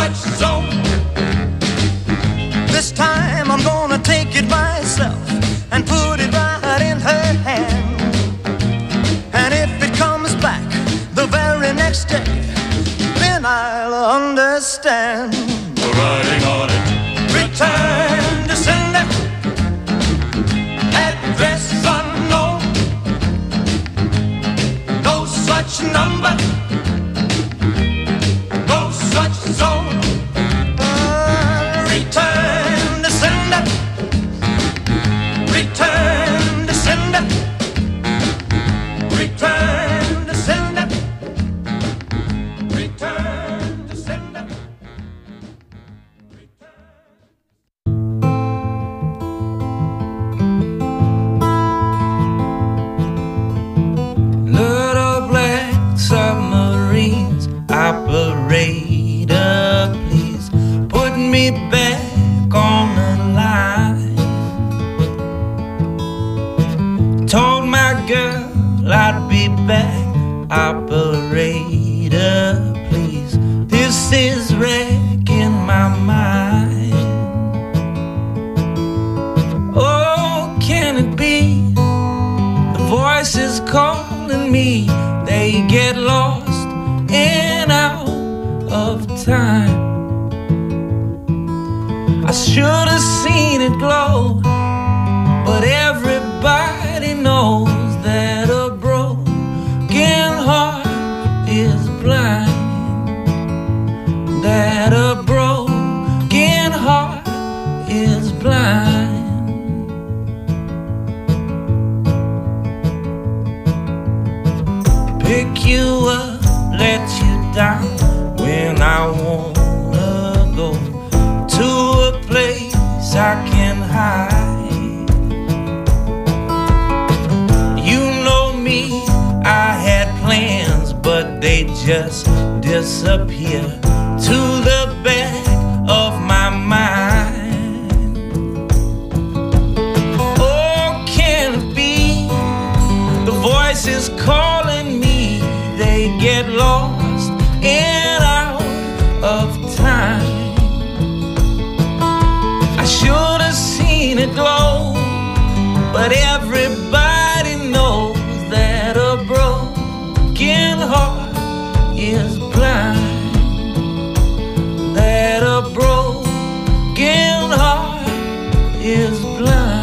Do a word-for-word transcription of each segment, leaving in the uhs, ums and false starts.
such zone. This time I'm gonna take it myself and put it right in her hand. And if it comes back the very next day, then I'll understand. We're riding on it. Return to sender, address unknown, no such number, no such zone. Uh, return to sender, return to sender, return to sender, return to sender. Little black submarines, operator, please put me back on the line. Told my girl I'd be back, operator, please. This is wrecking my mind. Oh, can it be? The voices calling me, they get lost and out of time. I should have seen it glow, but everybody knows that a broken heart is blind. That a broken heart is blind. Pick you up, let you down when I wanna go to a place I can hide. You know me, I had plans, but they just disappear to the back of my mind. Oh, can it be? The voices calling me, they get lost and out of time. I should have seen it glow, but everybody knows that a broken heart is blind. That a broken heart is blind.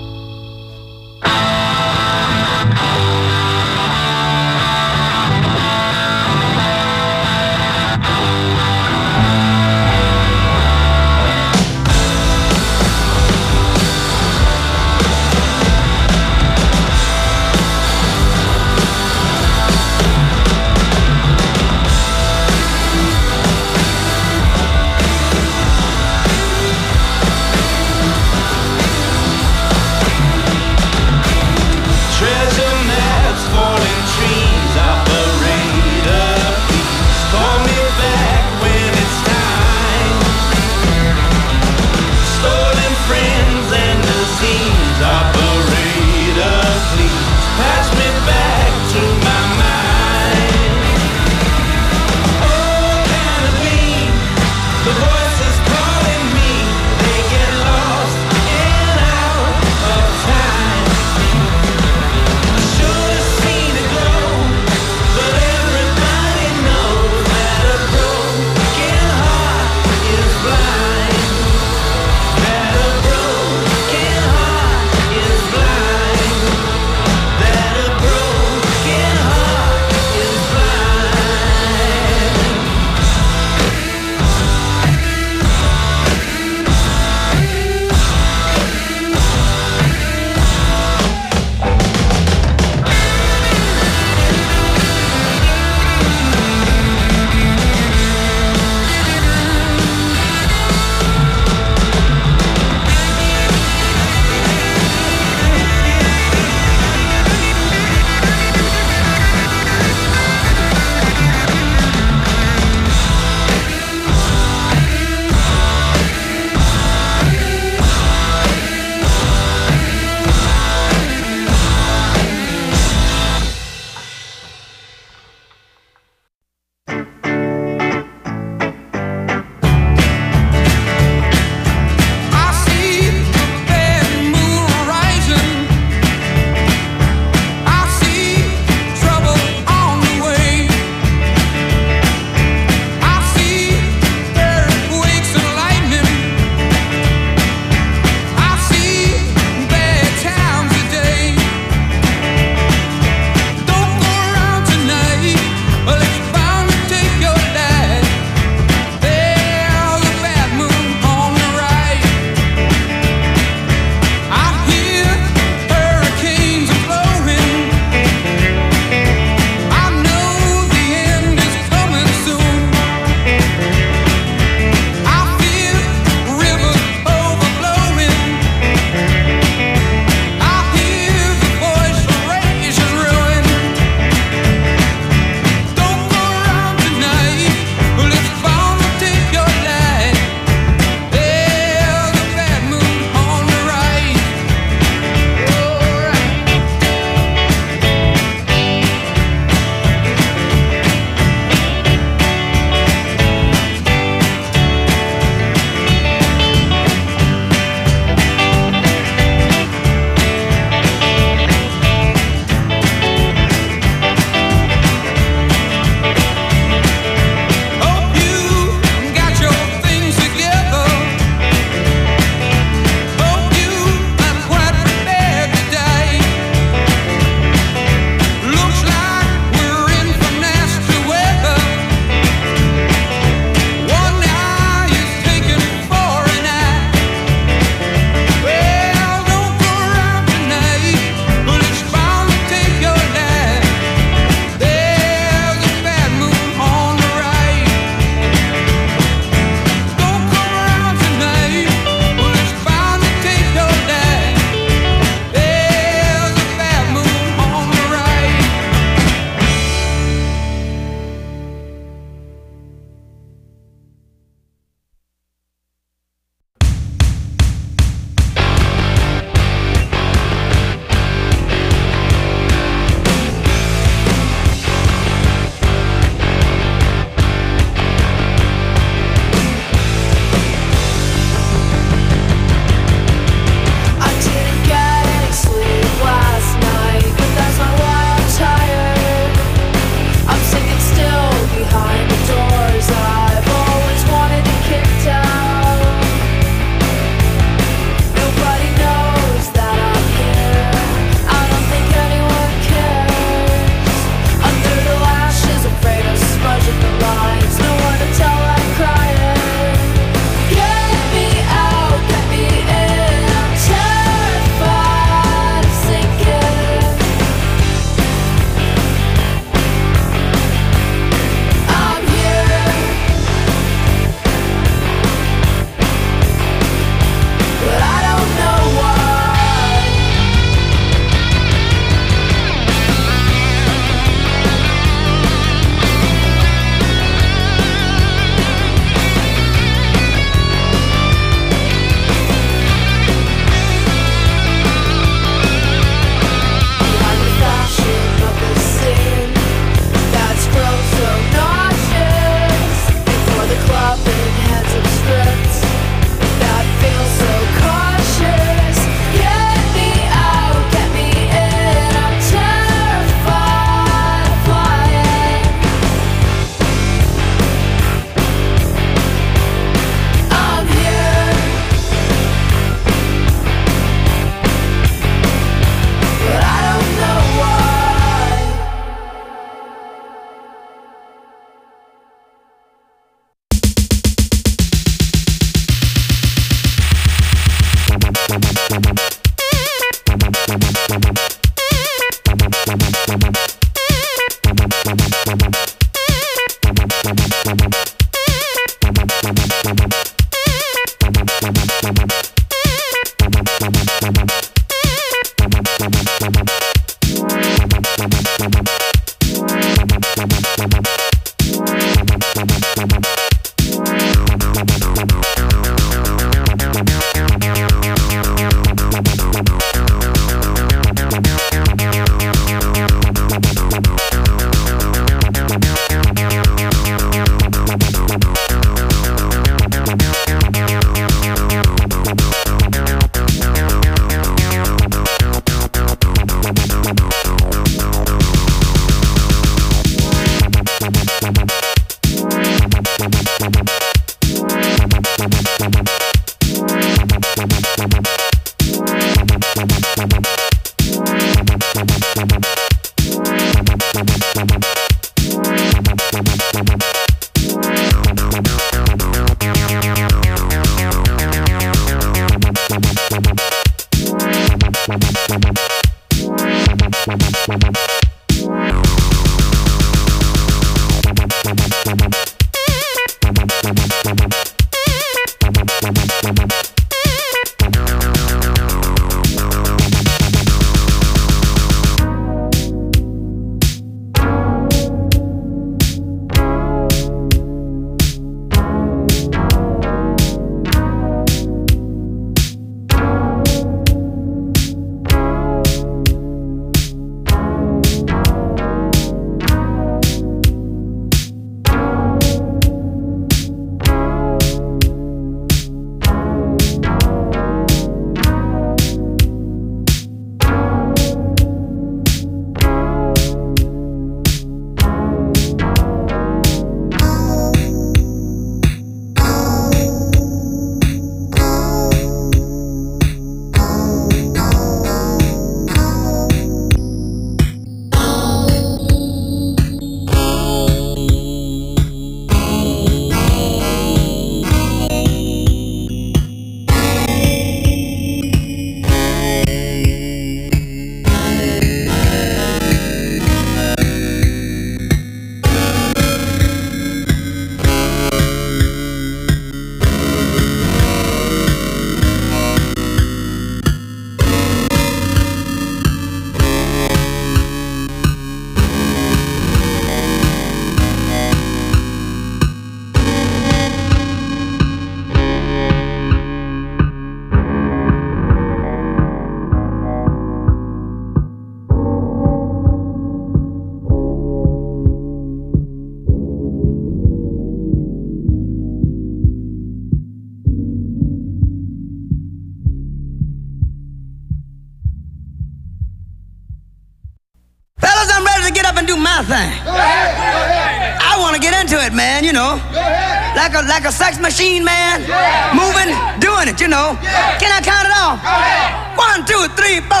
my thing. Go ahead. Go ahead. I want to get into it, man, you know. Go ahead. Like a like a sex machine, man. Yeah. Moving, doing it, you know. Yeah. Can I count it off? Go ahead. One, two, three, four.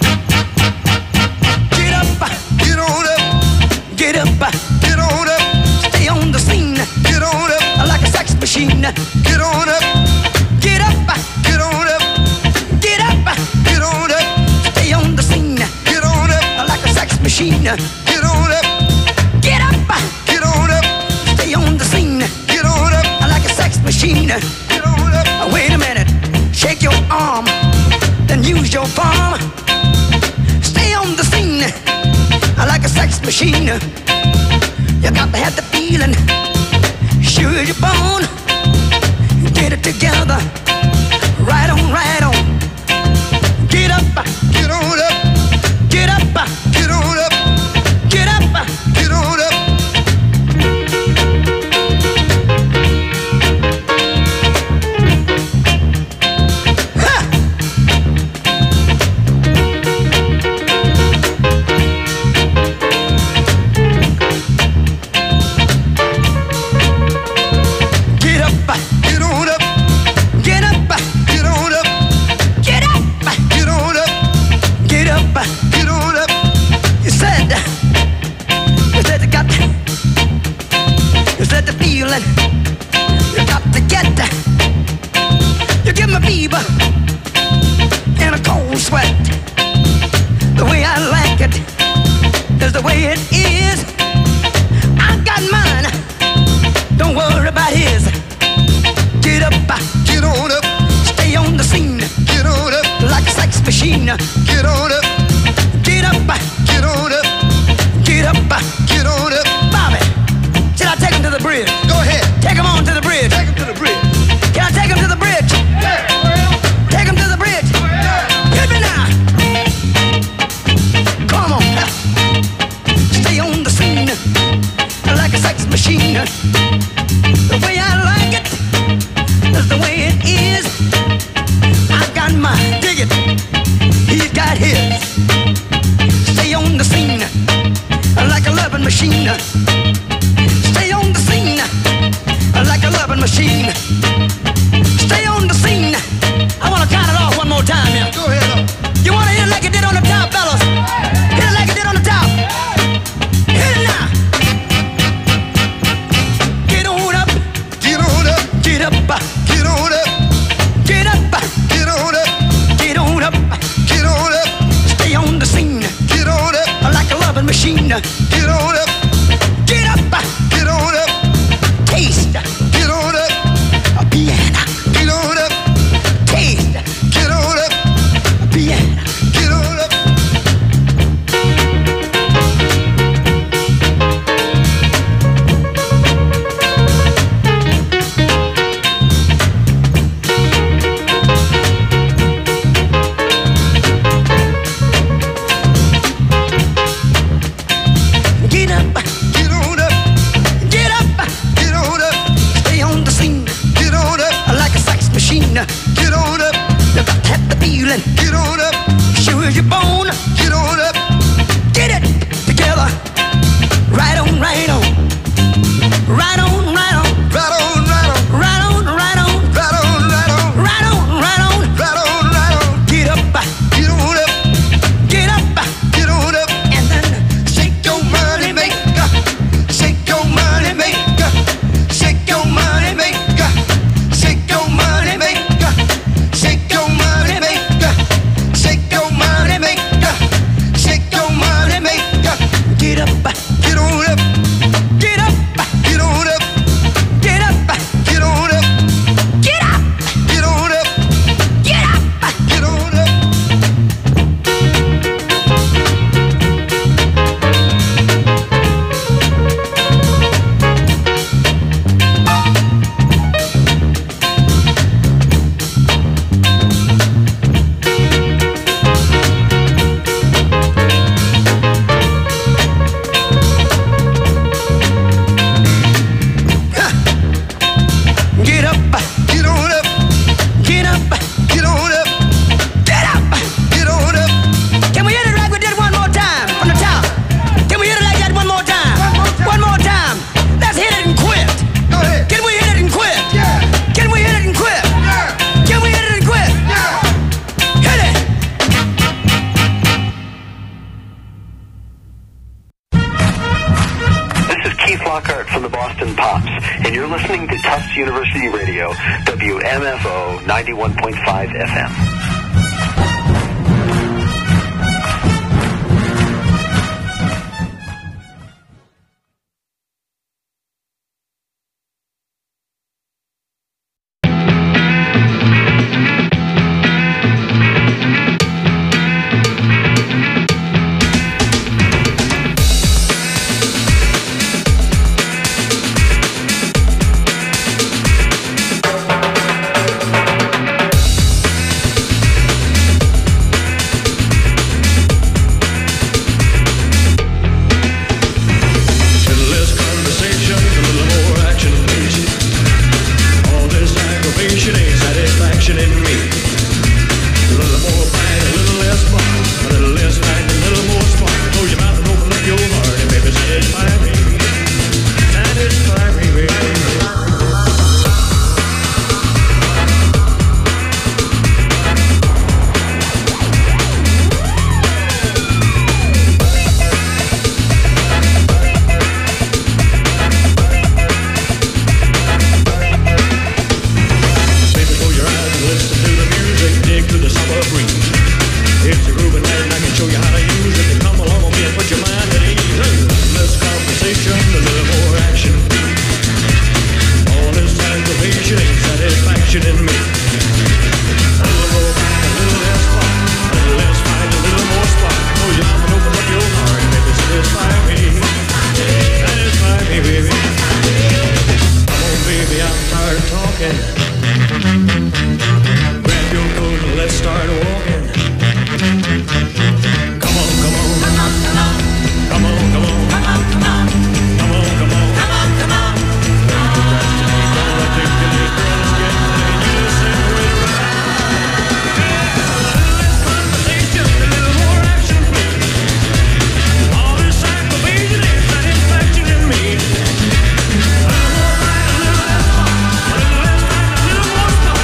Get up, Get on up, get up, get on up, stay on the scene. get on up, Like a sex machine. get on up, Get up, get on up, get up, get on up, stay on the scene. get on up, Like a sex machine. get on up, Get up, get on up, stay on the scene. get on up, Like a sex machine. get on up. Wait a minute, shake your arm, then use your palm. Stay on the scene, like a sex machine. You got to have the feeling, sure as you're born. Get it together, right on, right on. Get up, Get on up, get up, get on up, get up. get on up. Ha! Get up, Get on up, get up, get on up, get up, get on up, get up. get on up. You said, you said you got, you said the feeling, you got to get, you give me fever and a cold sweat. The way I like it is the way it is. I got mine, don't worry about his. Get up, Get on up, stay on the scene get on up, like a sex machine. get on up, Get up, get on up, get up. get on up. Bobby, should I take him to the bridge? Go ahead, Take him on to the bridge. take him to the bridge. Can I take him to the bridge? Take him to the bridge. Hit me now. Come on. Stay on the scene like a sex machine. The way I like it is the way it is. I got mine. Dig it. He's got his. Stay on the scene like a loving machine. Stay on the scene like a loving machine. Stay on the scene. I want to count it off one more time here. Go ahead up. You want to hit it like it did on the top, fellas? Hit it like it did on the top. Hit it now. Get on up, Get on up, get up, get on up, get up, get on up, get on up. get on up, Stay on the scene get on up, like a loving machine. get on up, Get up, get on up, taste, get on up, and you're listening to Tufts University Radio, W M F O ninety-one point five F M. More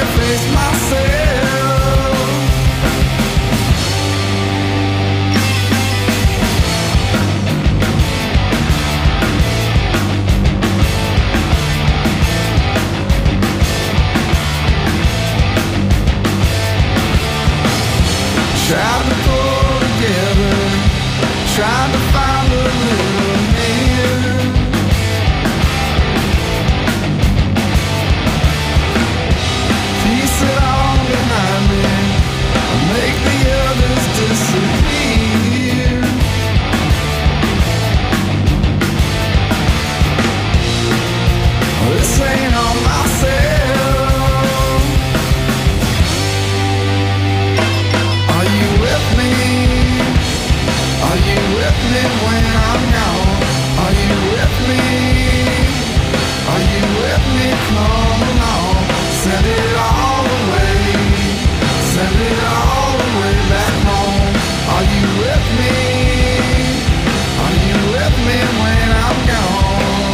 can't face myself. Tried to pull together, tried to find a little hand. Piece it all behind me, make the others disappear. This ain't on myself. Are you with me? Are you with me when I'm gone? Are you with me? Are you with me? Come along. Send it all away. Send it all the way back home. Are you with me? Are you with me when I'm gone?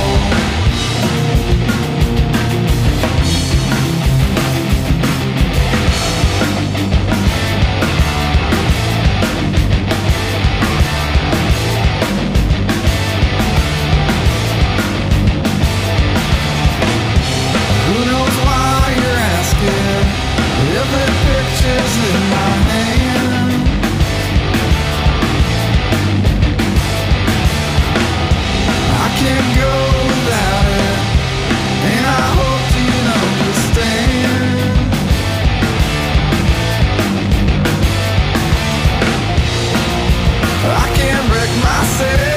Who knows why you're asking? If the picture's in my hand, I can't go without it, and I hope you'd understand. I can't wreck myself.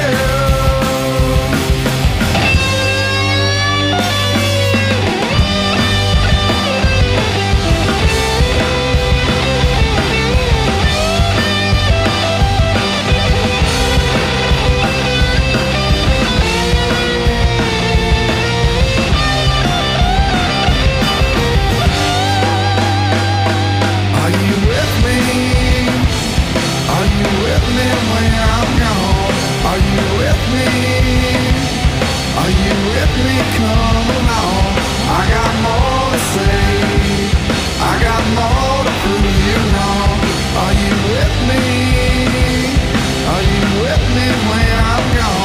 Are you with me? Are you with me when I'm gone? Are you with me? Are you with me? Come along. I got more to say. I got more to prove you wrong. Are you with me? Are you with me when I'm gone?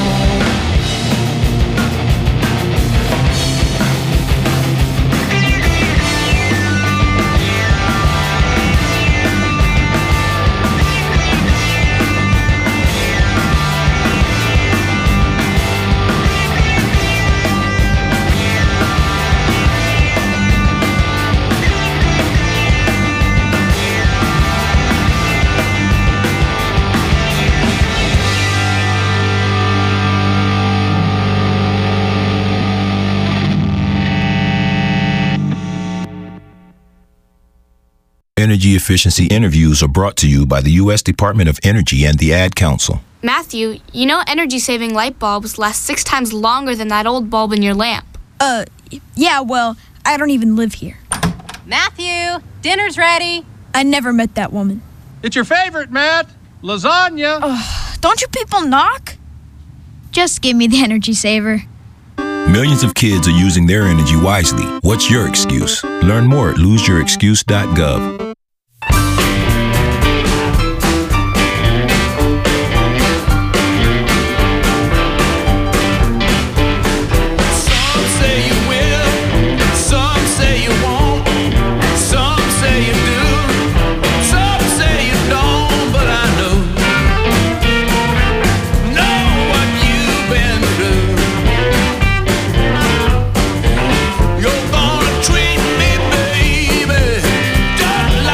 Energy efficiency interviews are brought to you by the U S Department of Energy and the Ad Council. Matthew, you know energy-saving light bulbs last six times longer than that old bulb in your lamp. Uh, yeah, well, I don't even live here. Matthew, dinner's ready. I never met that woman. It's your favorite, Matt. Lasagna. Ugh, don't you people knock? Just give me the energy saver. Millions of kids are using their energy wisely. What's your excuse? Learn more at lose your excuse dot gov. You're gonna treat me, baby,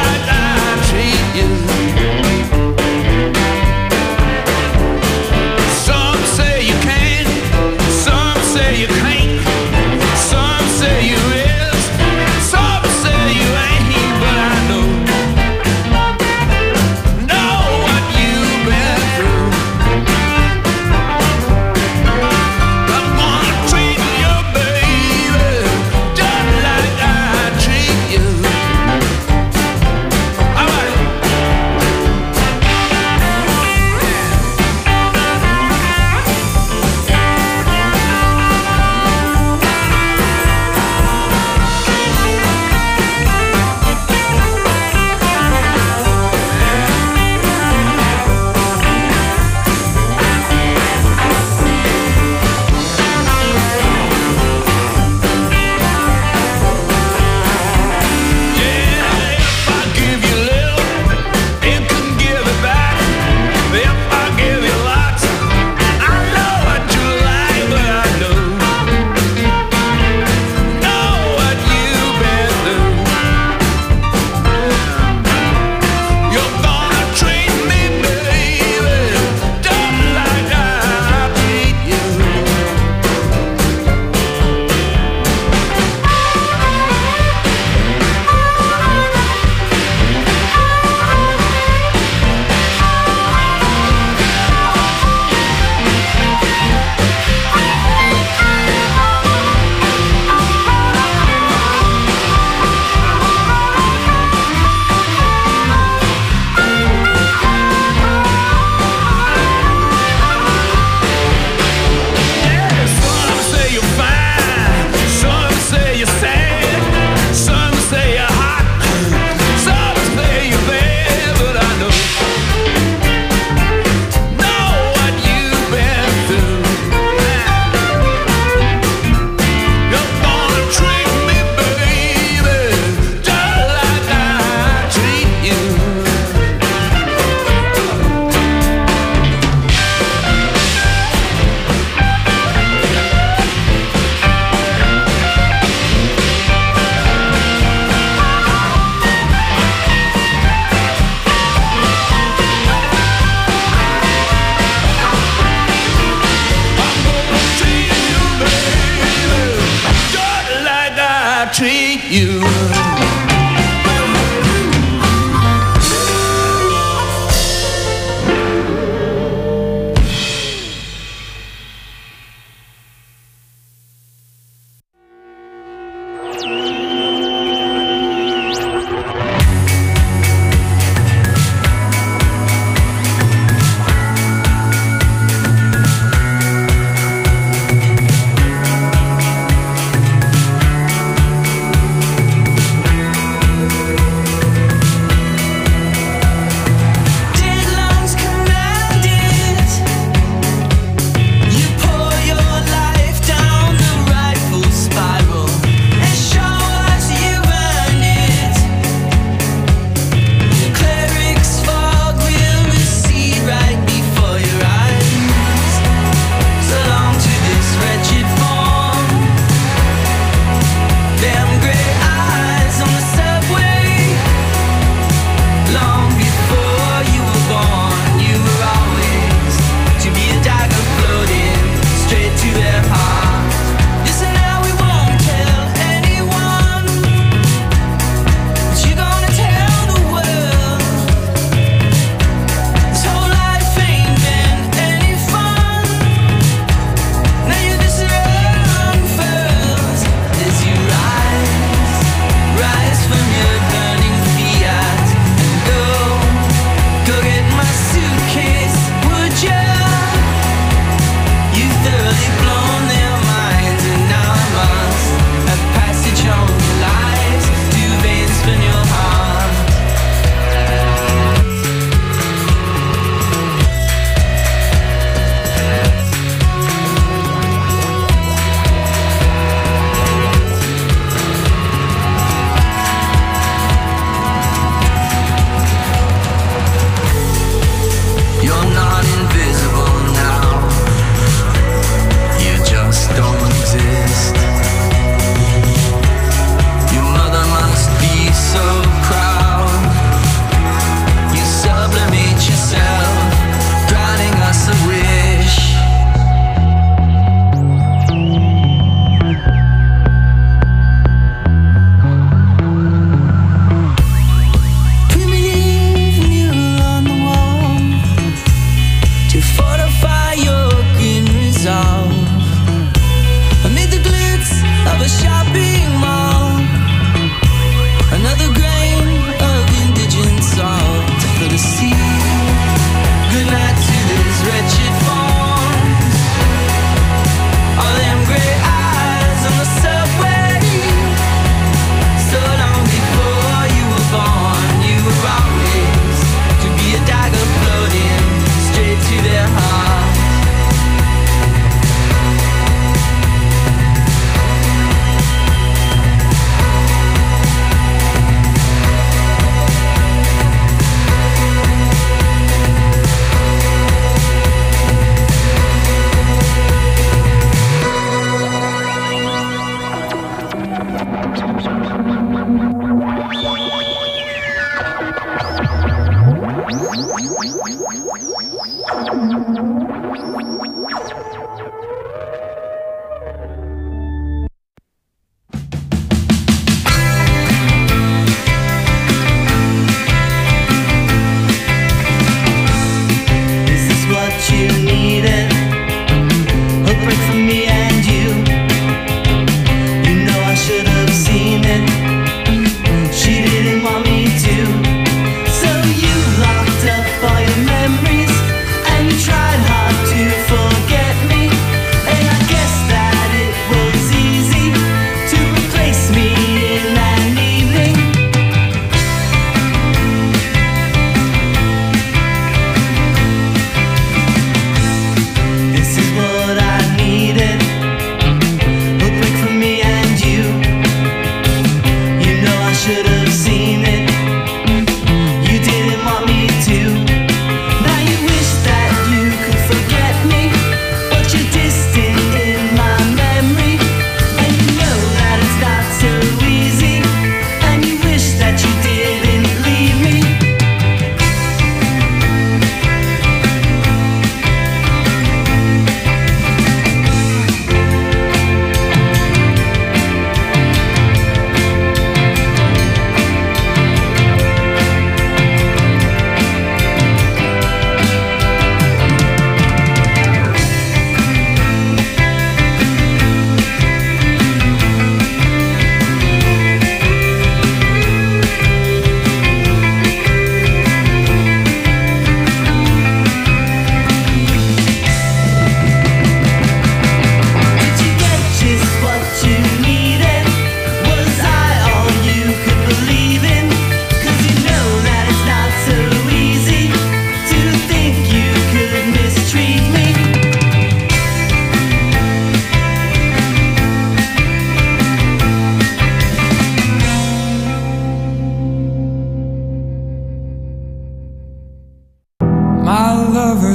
treat you.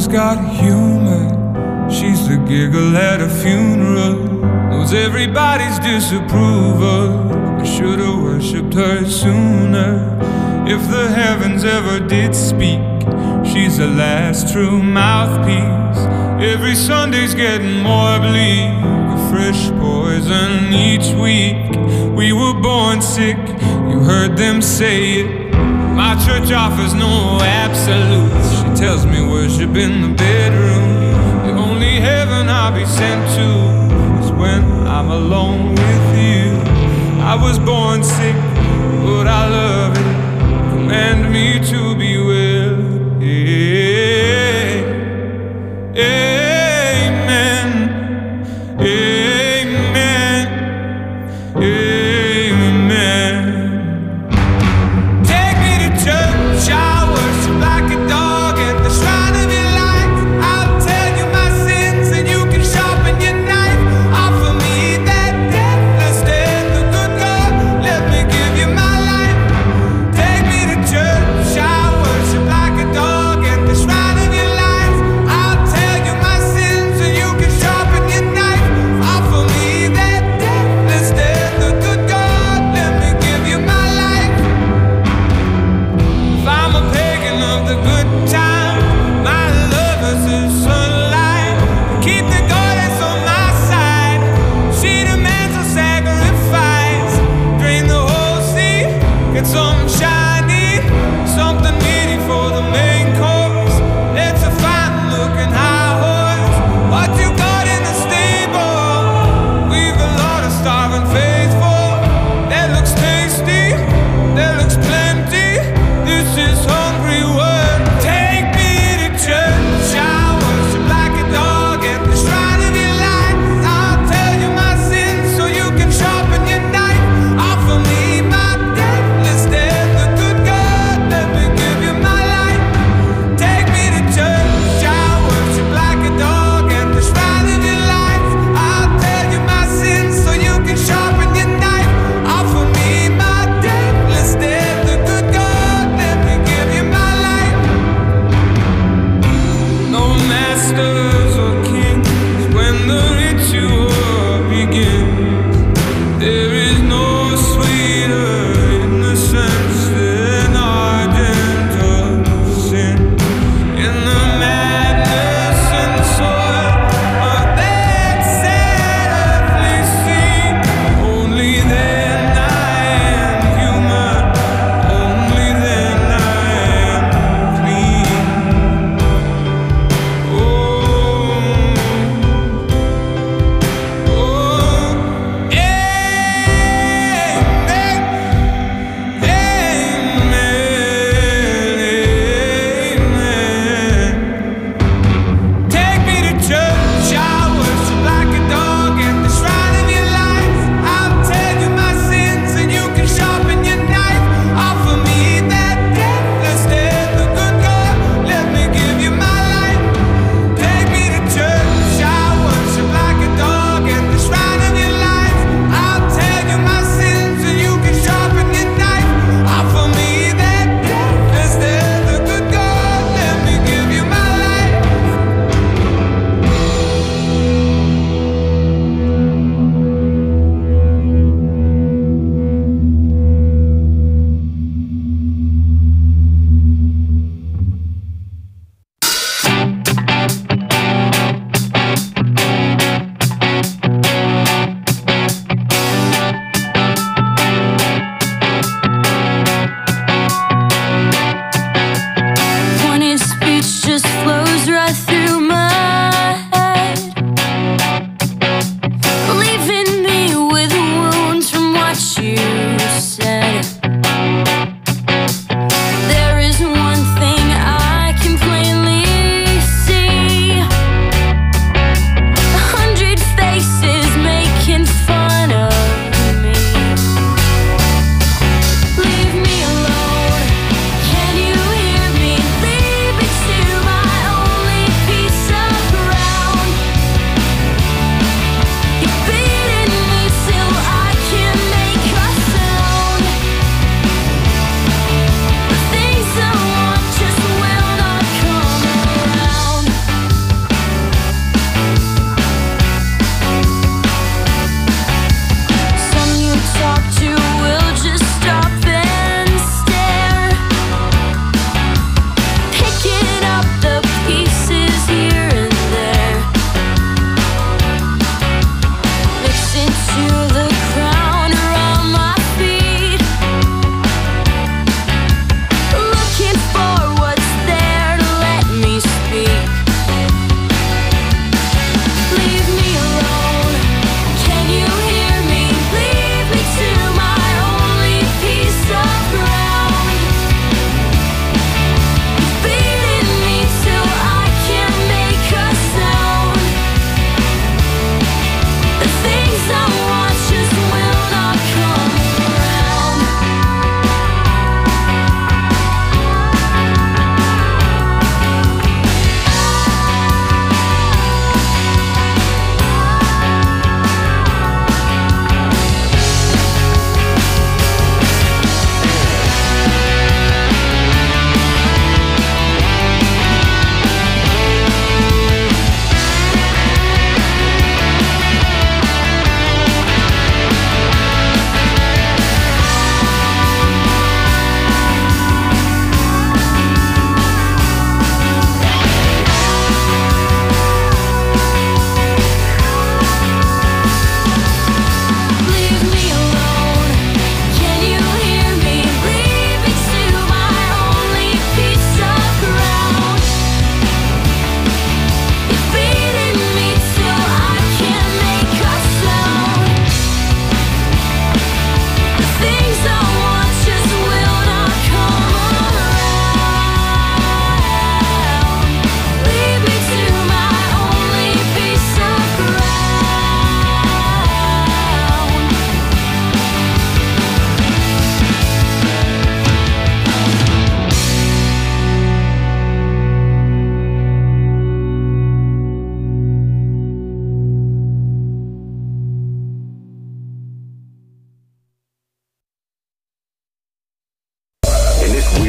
got humor. She's the giggle at a funeral, knows everybody's disapproval. I should've worshipped her sooner. If the heavens ever did speak, she's the last true mouthpiece. Every Sunday's getting more bleak, a fresh poison each week. We were born sick, you heard them say it. My church offers no absolutes. She tells me worship in the bedroom. The only heaven I'll be sent to is when I'm alone with you. I was born sick, but I love it. Command me to be well. Yeah. Amen. Amen. Amen. Take me to church, I worship like a dog at the shrine of your light. I'll tell you my sins and you can sharpen your knife. Offer me that deathless death, the good God, let me give you my life. Take me to church, I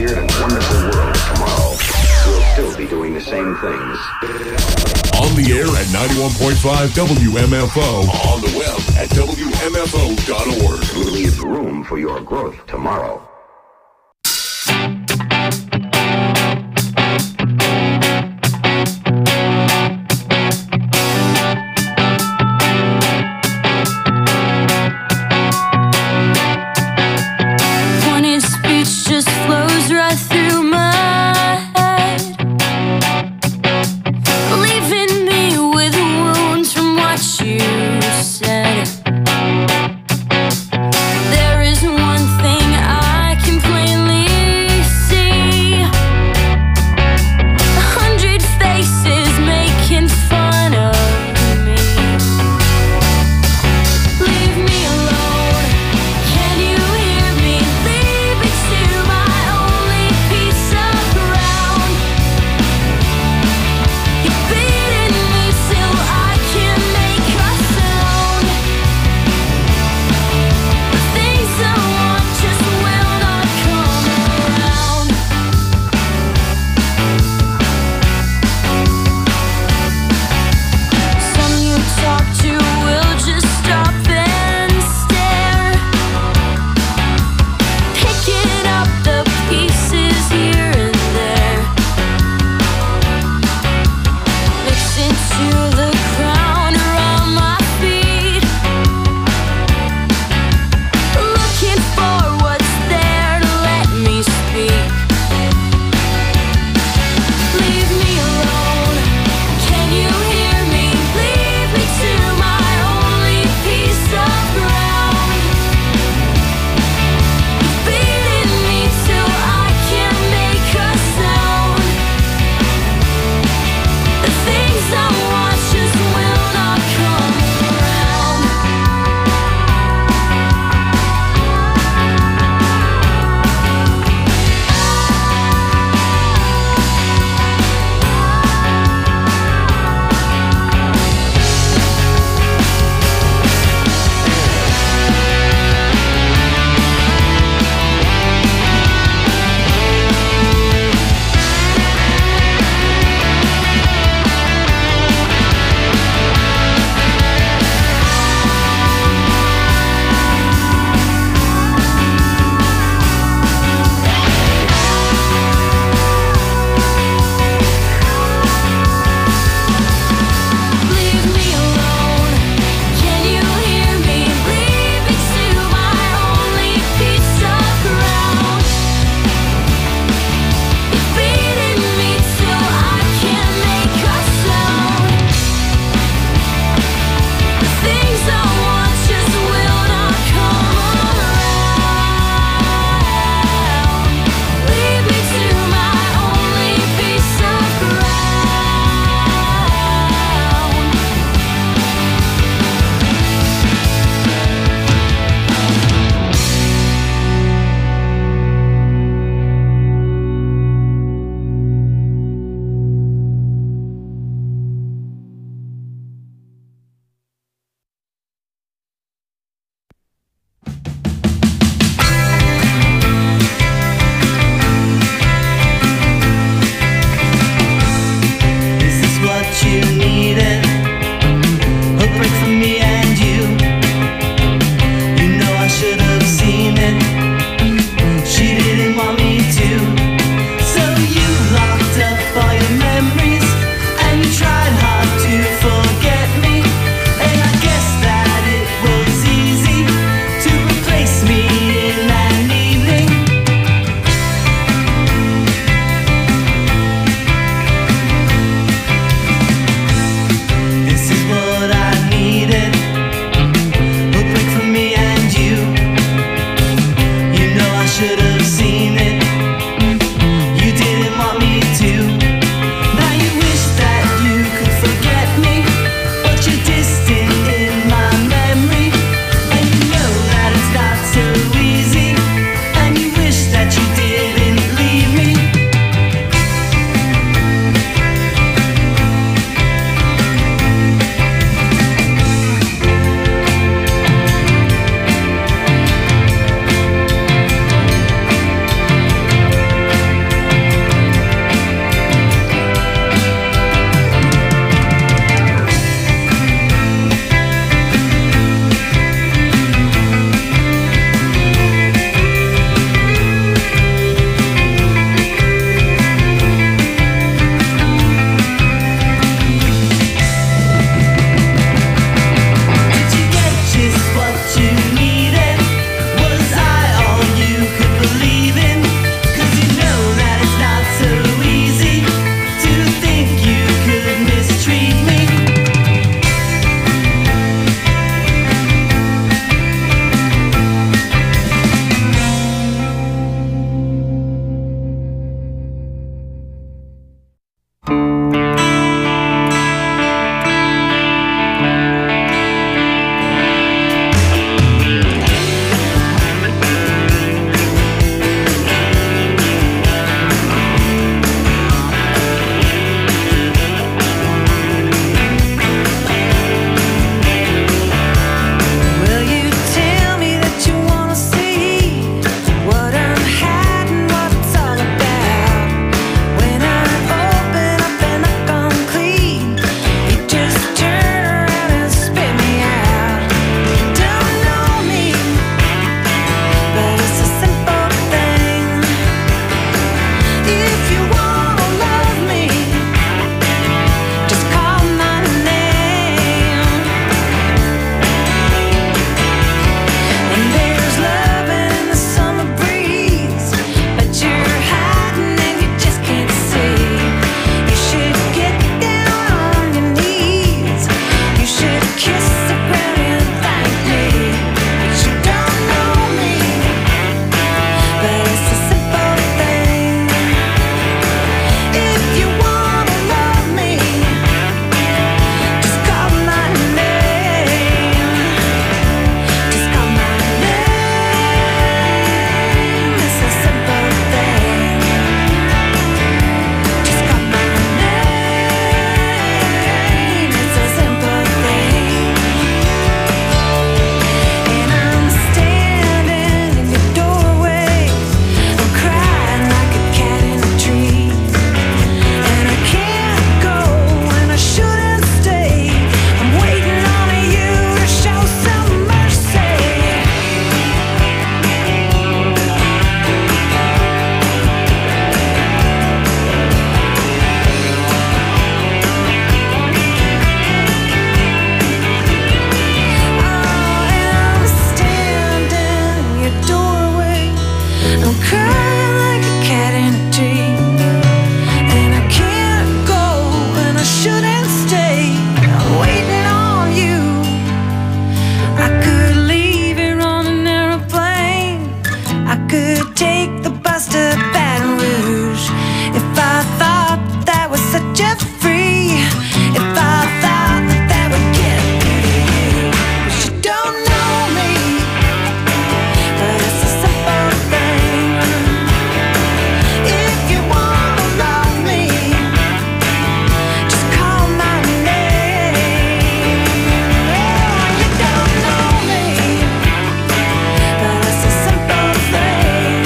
weird and wonderful world of tomorrow, we'll still be doing the same things. On the air at ninety-one point five W M F O. On the web at W M F O dot org. Leave room for your growth tomorrow. could take the bus to Baton Rouge, if I thought that was such a free, if I thought that that would get through to you. But you don't know me, but it's a simple thing. If you wanna love me, just call my name. Oh, you don't know me, but it's a simple thing.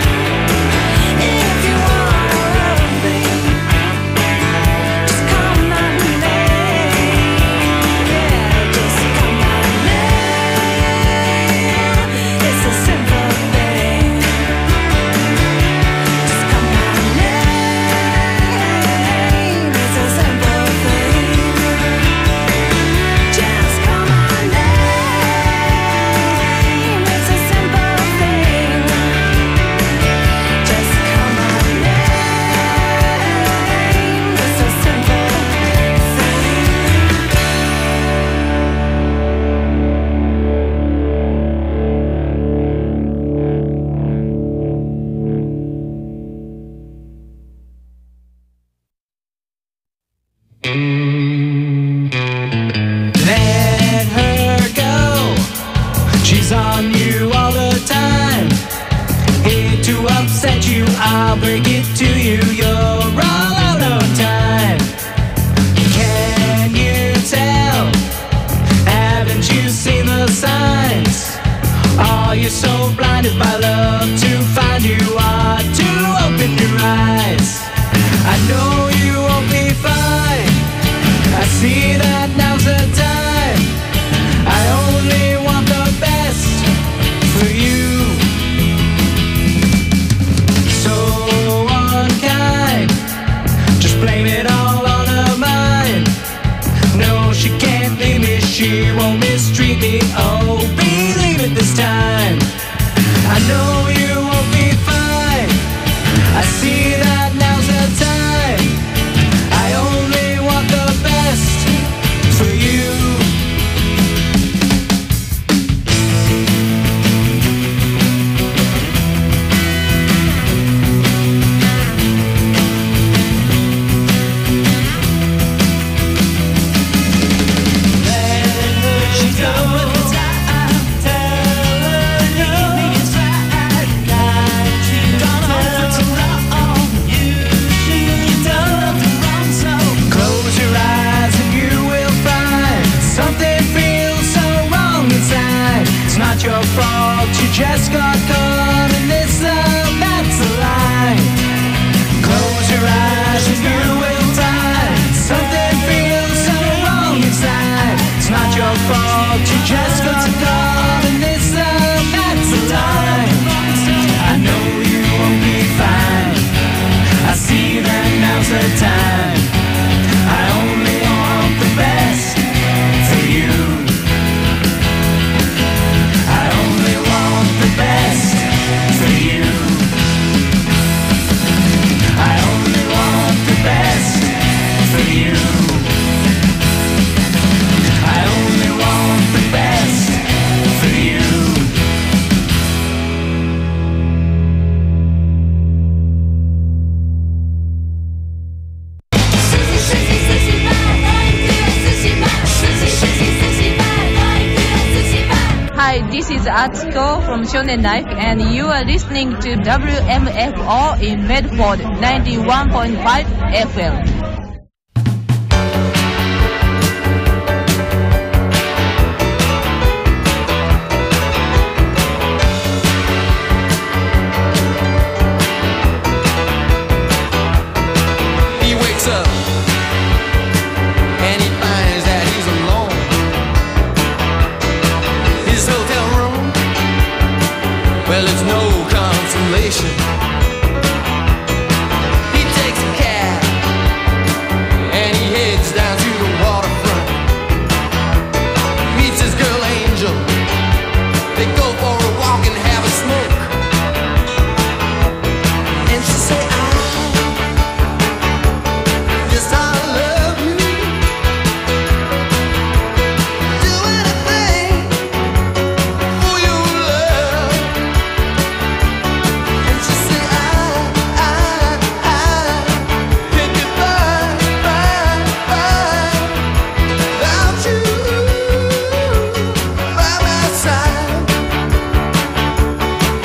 If you wanna love me, just call my name. Yeah, just call my name. It's a simple thing. Just call my name. It's a simple thing. Just call my name. It's a simple thing. Just call my name. It's a simple Let her go. She's on you all the time. Hate to upset you, I'll break it to you. You're all out of time. Can you tell? Haven't you seen the signs? Are you so blinded by love to find you are to open your eyes? I know you won't be fine. I see that now's the time. I only want the best for you. So unkind, just blame it all on her mind. No, she can't leave me, she won't mistreat me. Oh, believe it this time. I know you won't be fine. I see that now's the time. I only want the best for you. She's done with the time. Tell her no. It's right. Gone on for too long. You done nothing wrong, so close your eyes and you will find something feels so wrong inside. It's not your fault, you just got caught in this love, that's a lie. Close your eyes and you will find something feels so wrong inside. It's not your fault, you just got caught in this love, that's a lie. I know you won't be fine. I see that now's the time. I only want the best for you. I only want the best for you. I only want the best for you. I only want the best for you. Hi, this is Atsuko from Shonen Life, and you are listening to W M F O in Medford ninety-one point five F M. He wakes up and he finds that he's alone. His hotel room, well, it's no consolation.